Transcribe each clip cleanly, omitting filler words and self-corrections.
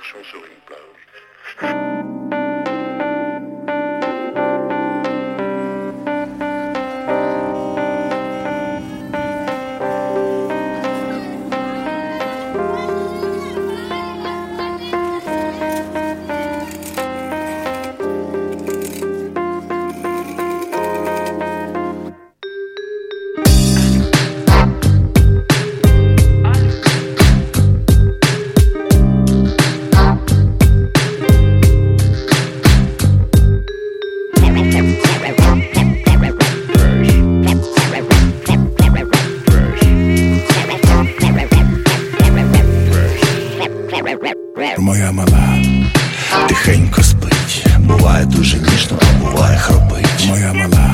marchant sur une plage. Моя мала тихенько спить, буває дуже ніжно, а буває хропить. Моя мала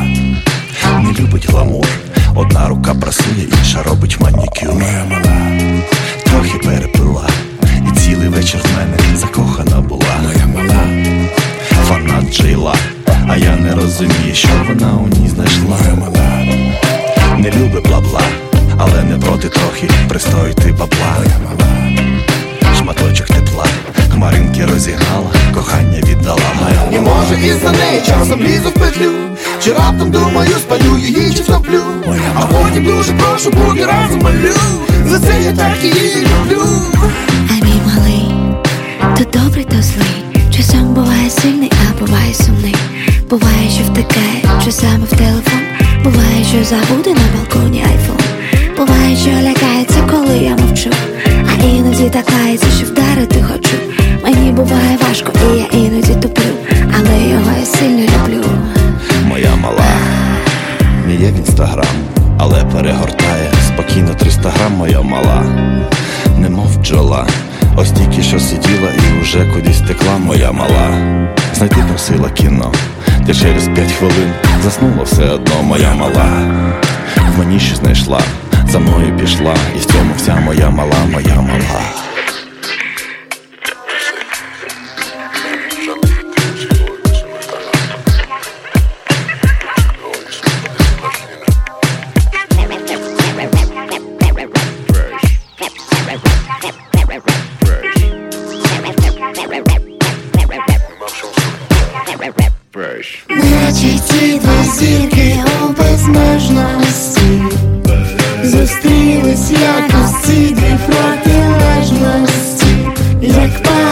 не любить гламур, одна рука прасує, інша робить манікюр. Моя мала трохи перепила, і цілий вечір в мене закохана була. Моя мала фанат Джейла, а я не розумію, що вона у ній знайшла. Моя мала не любить бла-бла, але не проти трохи пристоїти бабла. Моя мала шматочок тепла, хмаринки розігнала, кохання віддала. Не може із-за неї часом лізу в петлю, чи раптом думаю, спалю її, чи втоплю. А потім дуже прошу, бути разом малю, за це я так її люблю. А мій малий, то добрий, то злий, часом буває сильний, а буває сумний. Буває, що втикає часами в телефон, буває, що забуде на балконі айфон. Буває, що лякається, коли я мовчу, а іноді так лається, що вдарити хочу. Мені буває важко, і я іноді туплю, але його я сильно люблю. Моя мала не є в інстаграм, але перегортає спокійно 300 грам. Моя мала немов бджола, ось тільки що сиділа і вже кудись текла. Моя мала знайти просила кіно, та через 5 хвилин заснула все одно. Моя мала в мені щось знайшла, за мною пішла, і в цьому вся моя мала, моя мала. Наче ті дві зірки у безмежності зустрілись якось ці дві протилежності, як